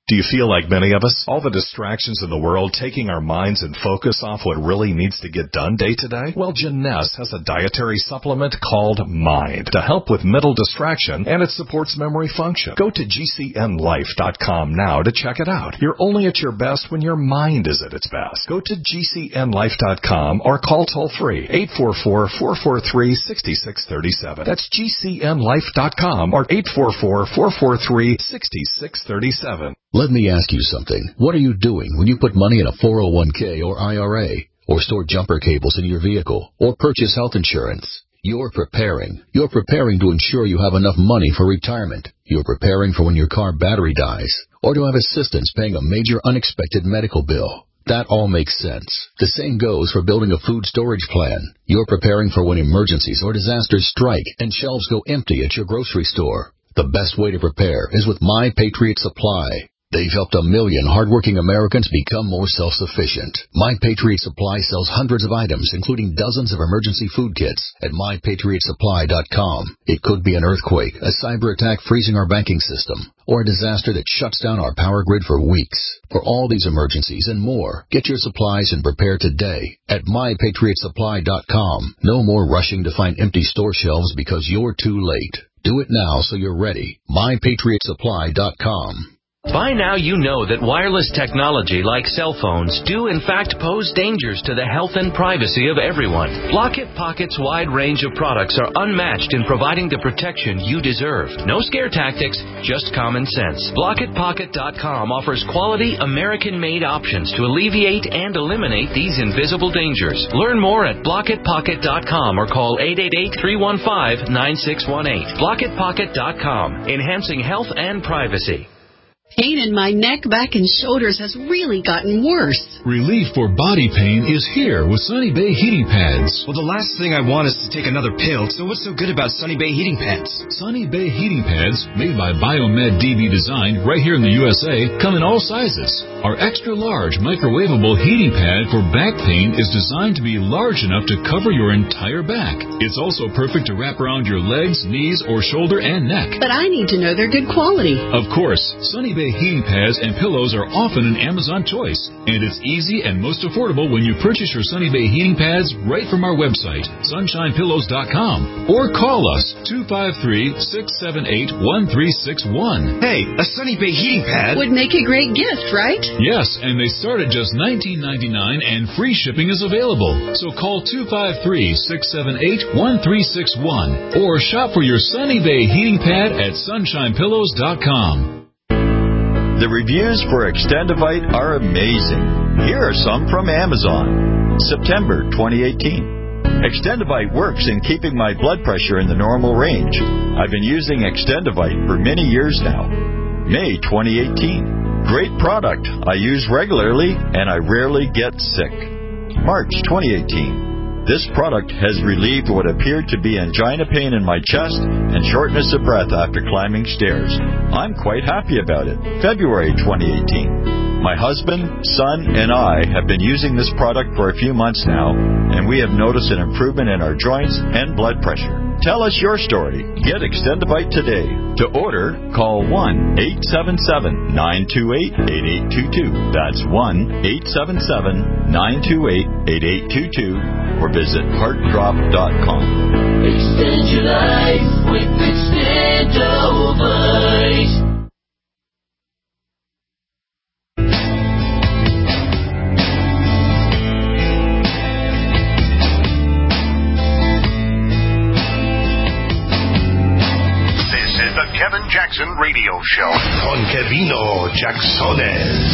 Speaker 5: Do you feel like many of us? All the distractions in the world taking our minds and focus off what really needs to get done day to day? Well, Jeunesse has a dietary supplement called Mind to help with mental distraction, and it supports memory function. Go to GCNlife.com now to check it out. You're only at your best when your mind is at its best. Go to GCNlife.com or call toll-free 844-443-6637. That's GCNlife.com or 844-443-6637.
Speaker 17: Let me ask you something. What are you doing when you put money in a 401k or IRA, or store jumper cables in your vehicle, or purchase health insurance? You're preparing. You're preparing to ensure you have enough money for retirement. You're preparing for when your car battery dies, or to have assistance paying a major unexpected medical bill. That all makes sense. The same goes for building a food storage plan. You're preparing for when emergencies or disasters strike and shelves go empty at your grocery store. The best way to prepare is with My Patriot Supply. They've helped 1 million hardworking Americans become more self-sufficient. My Patriot Supply sells hundreds of items, including dozens of emergency food kits at MyPatriotSupply.com. It could be an earthquake, a cyber attack freezing our banking system, or a disaster that shuts down our power grid for weeks. For all these emergencies and more, get your supplies and prepare today at MyPatriotSupply.com. No more rushing to find empty store shelves because you're too late. Do it now so you're ready. MyPatriotSupply.com.
Speaker 6: By now you know that wireless technology like cell phones do in fact pose dangers to the health and privacy of everyone. Blockit Pocket's wide range of products are unmatched in providing the protection you deserve. No scare tactics, just common sense. BlockitPocket.com offers quality American-made options to alleviate and eliminate these invisible dangers. Learn more at BlockitPocket.com or call 888-315-9618. BlockitPocket.com, enhancing health and privacy.
Speaker 7: Pain in my neck, back, and shoulders has really gotten worse.
Speaker 8: Relief for body pain is here with Sunny Bay Heating Pads.
Speaker 25: Well, the last thing I want is to take another pill, so what's so good about Sunny Bay Heating Pads?
Speaker 8: Sunny Bay Heating Pads, made by Biomed DB Design right here in the USA, come in all sizes. Our extra-large microwavable heating pad for back pain is designed to be large enough to cover your entire back. It's also perfect to wrap around your legs, knees, or shoulder and neck.
Speaker 7: But I need to know they're good quality.
Speaker 8: Of course, Sunny Bay heating pads and pillows are often an Amazon choice, and it's easy and most affordable when you purchase your Sunny Bay heating pads right from our website, sunshinepillows.com, or call us 253-678-1361.
Speaker 25: Hey, a Sunny Bay heating pad
Speaker 7: would make a great gift, right?
Speaker 8: Yes, and they start at just $19.99 and free shipping is available. So call 253-678-1361 or shop for your Sunny Bay heating pad at sunshinepillows.com.
Speaker 26: The reviews for Extendivite are amazing. Here are some from Amazon. September 2018. Extendivite works in keeping my blood pressure in the normal range. I've been using Extendivite for many years now. May 2018. Great product. I use regularly and I rarely get sick. March 2018. This product has relieved what appeared to be angina pain in my chest and shortness of breath after climbing stairs. I'm quite happy about it. February 2018. My husband, son, and I have been using this product for a few months now, and we have noticed an improvement in our joints and blood pressure. Tell us your story. Get Extendivite today. To order, call 1-877-928-8822. That's 1-877-928-8822. Or visit heartdrop.com.
Speaker 27: Extend your life with Extendivite.
Speaker 2: This is the Kevin Jackson Radio Show. Con Kevino Jacksones.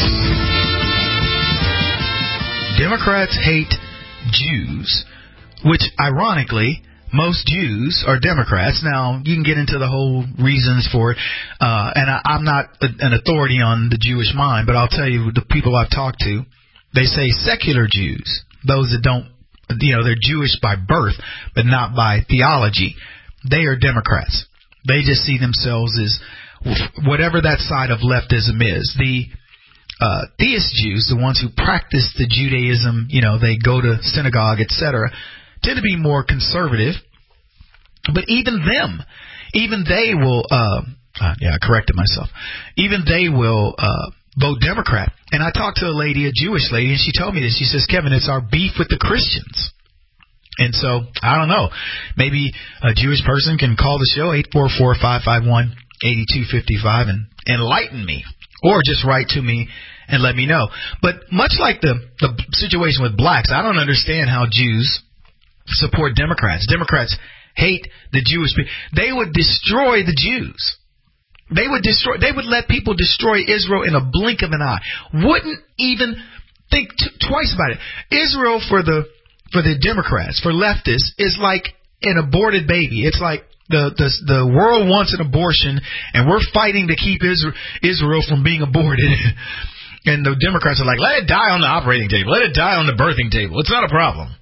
Speaker 4: Democrats hate Jews, which ironically most Jews are Democrats. Now you can get into the whole reasons for it, and I'm not an authority on the Jewish mind, but I'll tell you the people I've talked to, they say secular Jews, those that don't, they're Jewish by birth but not by theology, they are Democrats. They just see themselves as whatever that side of leftism is. The theist Jews, the ones who practice the Judaism, they go to synagogue, etc., tend to be more conservative. But even they will, I corrected myself. Even they will vote Democrat. And I talked to a lady, a Jewish lady, and she told me this. She says, Kevin, it's our beef with the Christians. And so, I don't know. Maybe a Jewish person can call the show, 844-551-8255, and enlighten me. Or just write to me and let me know. But much like the situation with blacks, I don't understand how Jews support Democrats. Democrats hate the Jewish people. They would destroy the Jews. They would let people destroy Israel in a blink of an eye. Wouldn't even think twice about it. Israel for the Democrats, for leftists, is like an aborted baby. It's like the world wants an abortion, and we're fighting to keep Israel from being aborted. And the Democrats are like, let it die on the operating table. Let it die on the birthing table. It's not a problem.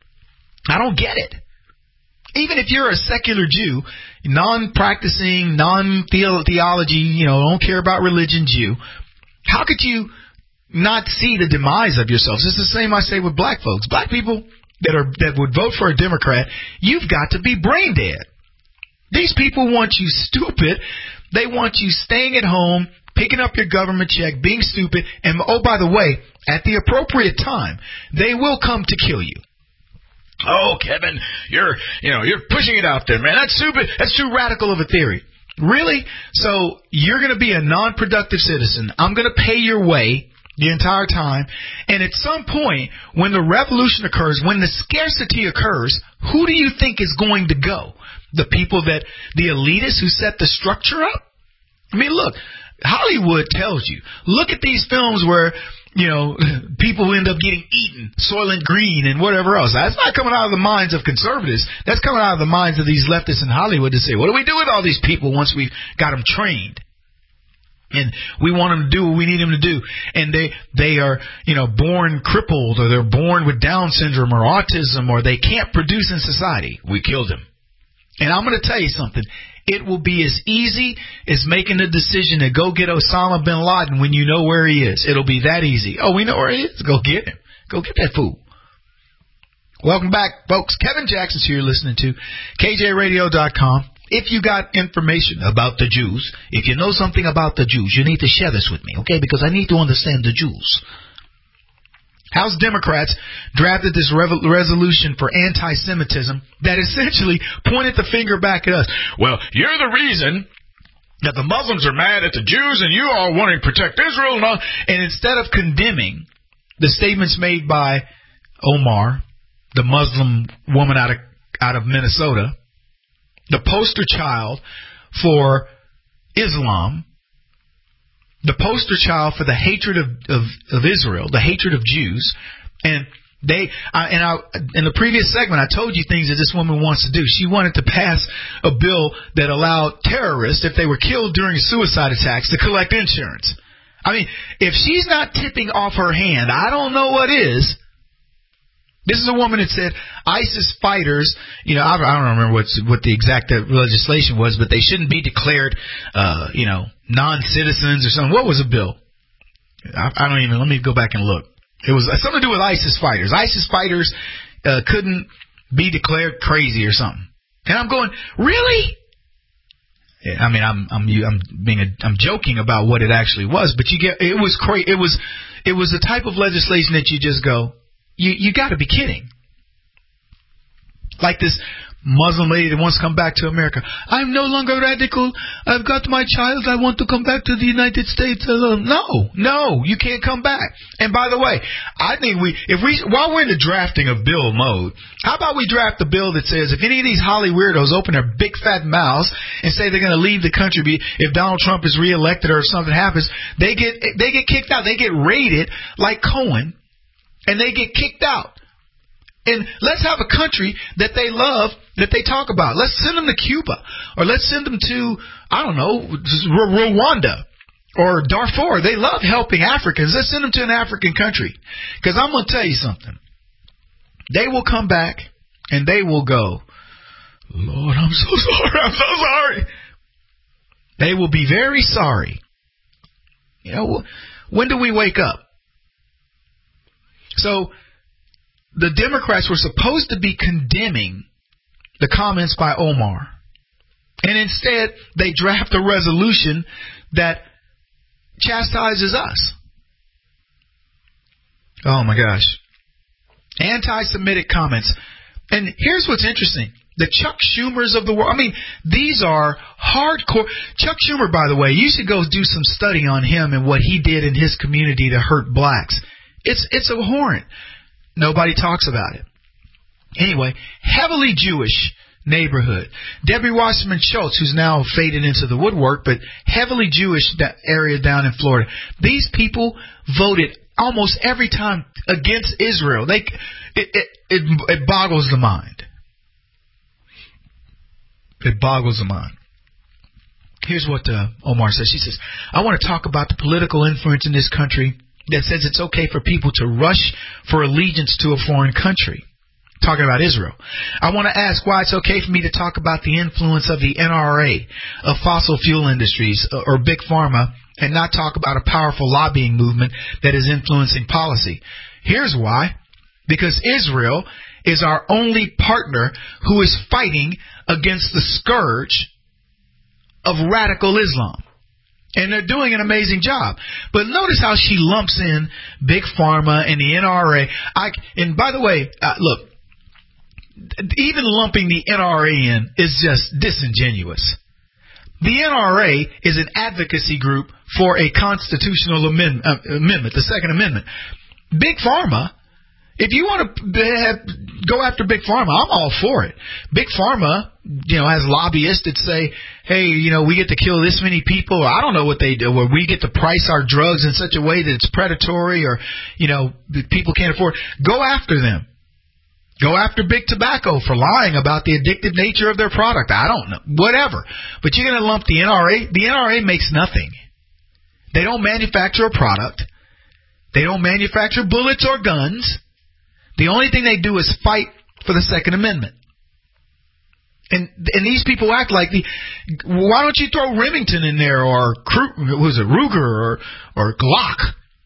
Speaker 4: I don't get it. Even if you're a secular Jew, non-practicing, non-theology, don't care about religion Jew, how could you not see the demise of yourselves? It's the same I say with black folks. Black people that would vote for a Democrat, you've got to be brain dead. These people want you stupid. They want you staying at home, picking up your government check, being stupid, and oh, by the way, at the appropriate time, they will come to kill you. Oh, Kevin, you're pushing it out there, man. That's stupid. That's too radical of a theory. Really? So you're going to be a non-productive citizen. I'm going to pay your way the entire time. And at some point, when the revolution occurs, when the scarcity occurs, who do you think is going to go? The people the elitists who set the structure up? I mean, look, Hollywood tells you. Look at these films where people end up getting eaten, Soylent Green and whatever else. That's not coming out of the minds of conservatives. That's coming out of the minds of these leftists in Hollywood to say, what do we do with all these people once we've got them trained? And we want them to do what we need them to do. And they are, born crippled, or they're born with Down syndrome or autism, or they can't produce in society. We killed them. And I'm going to tell you something. It will be as easy as making the decision to go get Osama bin Laden when you know where he is. It'll be that easy. Oh, we know where he is? Go get him. Go get that fool. Welcome back, folks. Kevin Jackson's here listening to KJRadio.com. If you got information about the Jews, if you know something about the Jews, you need to share this with me, okay? Because I need to understand the Jews. House Democrats drafted this resolution for anti-Semitism that essentially pointed the finger back at us. Well, you're the reason that the Muslims are mad at the Jews and you all want to protect Israel. And instead of condemning the statements made by Omar, the Muslim woman out of Minnesota, the poster child for Islam, the poster child for the hatred of Israel, the hatred of Jews, and in the previous segment, I told you things that this woman wants to do. She wanted to pass a bill that allowed terrorists, if they were killed during suicide attacks, to collect insurance. I mean, if she's not tipping off her hand, I don't know what is. This is a woman that said ISIS fighters, I don't remember what the exact legislation was, but they shouldn't be declared, non-citizens or something. What was the bill? I don't even, let me go back and look. It was something to do with ISIS fighters. ISIS fighters couldn't be declared crazy or something. And I'm going, really? I mean, I'm joking about what it actually was, but it was crazy. It was the type of legislation that you just go, you got to be kidding. Like this Muslim lady that wants to come back to America. I'm no longer radical. I've got my child. I want to come back to the United States. No, you can't come back. And by the way, I think while we're in the drafting of bill mode, how about we draft a bill that says if any of these Holly weirdos open their big fat mouths and say they're going to leave the country if Donald Trump is reelected or if something happens, they get kicked out. They get raided like Cohen, and they get kicked out. And let's have a country that they love, that they talk about. Let's send them to Cuba. Or let's send them to, I don't know, Rwanda or Darfur. They love helping Africans. Let's send them to an African country. Because I'm going to tell you something. They will come back and they will go, Lord, I'm so sorry. I'm so sorry. They will be very sorry. When do we wake up? So the Democrats were supposed to be condemning the comments by Omar. And instead, they draft a resolution that chastises us. Oh, my gosh. Anti-Semitic comments. And here's what's interesting. The Chuck Schumers of the world. I mean, these are hardcore. Chuck Schumer, by the way, you should go do some study on him and what he did in his community to hurt blacks. It's abhorrent. Nobody talks about it. Anyway, heavily Jewish neighborhood. Debbie Wasserman Schultz, who's now faded into the woodwork, but heavily Jewish area down in Florida. These people voted almost every time against Israel. It boggles the mind. It boggles the mind. Here's what Omar says. She says, I want to talk about the political influence in this country that says it's okay for people to rush for allegiance to a foreign country. Talking about Israel. I want to ask why it's okay for me to talk about the influence of the NRA, of fossil fuel industries, or Big Pharma, and not talk about a powerful lobbying movement that is influencing policy. Here's why. Because Israel is our only partner who is fighting against the scourge of radical Islam. And they're doing an amazing job. But notice how she lumps in Big Pharma and the NRA. And by the way, look, even lumping the NRA in is just disingenuous. The NRA is an advocacy group for a constitutional amendment, the Second Amendment. Big Pharma, if you want to go after Big Pharma, I'm all for it. Big Pharma, has lobbyists that say, hey, we get to kill this many people. I don't know what they do. Where we get to price our drugs in such a way that it's predatory or, people can't afford. Go after them. Go after Big Tobacco for lying about the addictive nature of their product. I don't know. Whatever. But you're going to lump the NRA. The NRA makes nothing. They don't manufacture a product. They don't manufacture bullets or guns. The only thing they do is fight for the Second Amendment. And these people act like why don't you throw Remington in there or Ruger or Glock?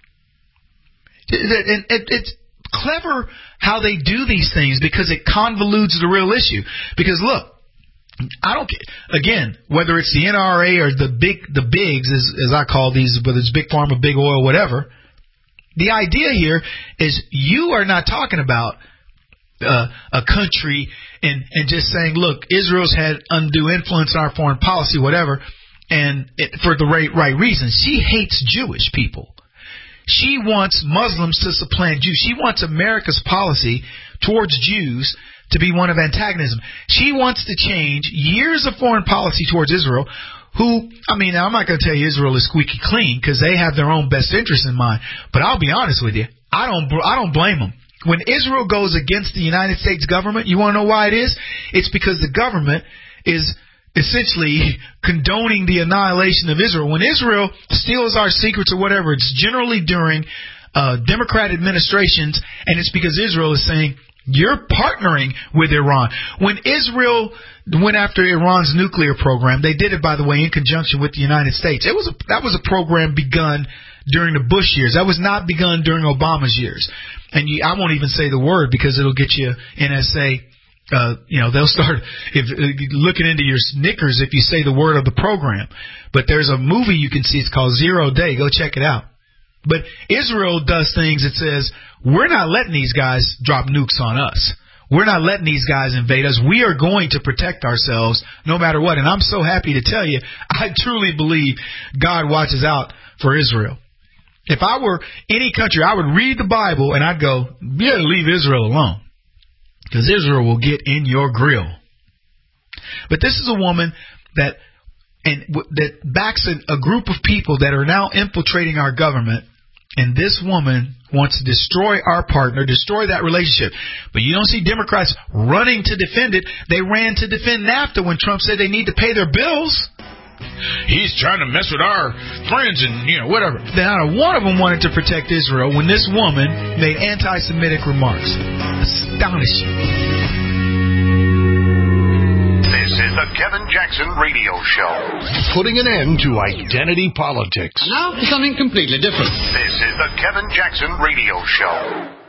Speaker 4: And it's clever how they do these things because it convolutes the real issue. Because look, I don't again whether it's the NRA or the bigs as I call these, whether it's Big Pharma, Big Oil, whatever. The idea here is you are not talking about a country and just saying, look, Israel's had undue influence in our foreign policy, whatever, and for the right reasons. She hates Jewish people. She wants Muslims to supplant Jews. She wants America's policy towards Jews to be one of antagonism. She wants to change years of foreign policy towards Israel, who, I'm not going to tell you Israel is squeaky clean because they have their own best interests in mind. But I'll be honest with you, I don't blame them. When Israel goes against the United States government, you want to know why it is? It's because the government is essentially condoning the annihilation of Israel. When Israel steals our secrets or whatever, it's generally during Democrat administrations, and it's because Israel is saying, you're partnering with Iran. When Israel went after Iran's nuclear program, they did it, by the way, in conjunction with the United States. That was a program begun during the Bush years. That was not begun during Obama's years. And I won't even say the word because it'll get you NSA. They'll start looking into your knickers if you say the word of the program. But there's a movie you can see. It's called 0 Day. Go check it out. But Israel does things that says, we're not letting these guys drop nukes on us. We're not letting these guys invade us. We are going to protect ourselves no matter what. And I'm so happy to tell you, I truly believe God watches out for Israel. If I were any country, I would read the Bible and I'd go, yeah, leave Israel alone. Because Israel will get in your grill. But this is a woman that backs a group of people that are now infiltrating our government. And this woman wants to destroy our partner, destroy that relationship. But you don't see Democrats running to defend it. They ran to defend NAFTA when Trump said they need to pay their bills. He's trying to mess with our friends and, whatever. Not one of them wanted to protect Israel when this woman made anti-Semitic remarks. Astonishing.
Speaker 2: This is the Kevin Jackson Radio Show. Putting an end to identity politics.
Speaker 9: And now for something completely different.
Speaker 2: This is the Kevin Jackson Radio Show.